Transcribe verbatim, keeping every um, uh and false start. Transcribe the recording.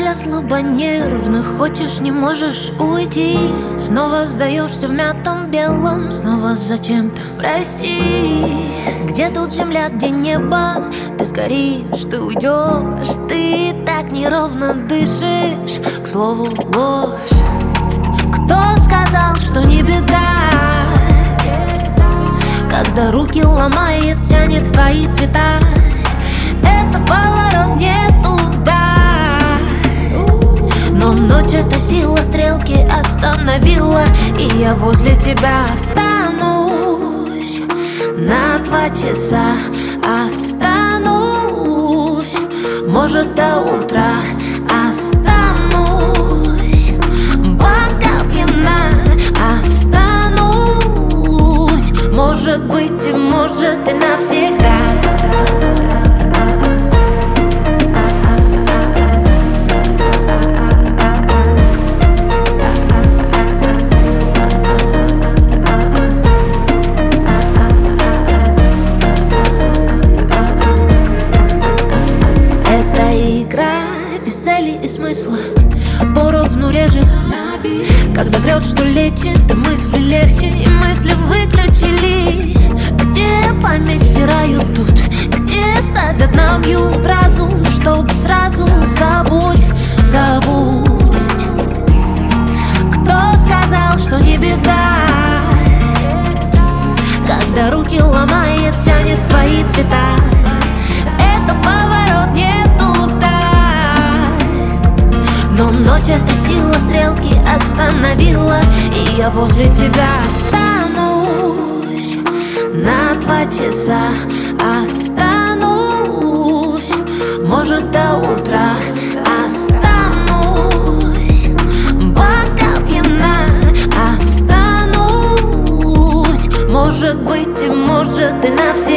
для слабонервных. Хочешь, не можешь уйти. Снова сдаешься в мятом белом. Снова зачем-то прости. Где тут земля, где небо? Ты сгоришь, ты уйдешь. Ты так неровно дышишь. К слову, ложь. Кто сказал, что не беда? Когда руки ломает, тянет в твои цвета. Это поворот не туда. Но ночь эта сила стрелки остановила. И я возле тебя останусь. На два часа останусь. Может, до утра останусь. Пока пьяна останусь. Может быть, и может, и навсегда. Без цели и смысла поровну режет. Когда врет, что лечит, да мысли легче, и мысли выключились. Где память стирают тут, где ставят, набьют разум, чтобы сразу забудь, забудь. Кто сказал, что не беда? Когда руки ломает, тянет в твои цвета. Это поворот не туда. Но ночь эта сила стрелки остановила. И я возле тебя останусь. На два часа останусь. Может, до утра останусь. Пока пьяна останусь. Может быть, и может, и навсегда.